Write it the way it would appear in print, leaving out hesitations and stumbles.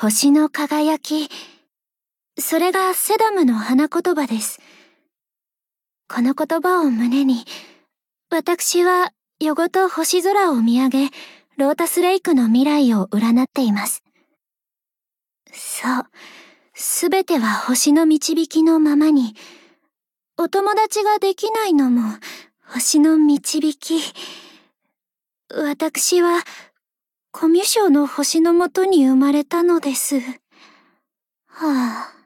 星の輝き。それがセダムの花言葉です。この言葉を胸に、私は夜ごと星空を見上げ、ロータスレイクの未来を占っています。そう、すべては星の導きのままに、お友達ができないのも星の導き。私は、コミュ障の星のもとに生まれたのです。はあ。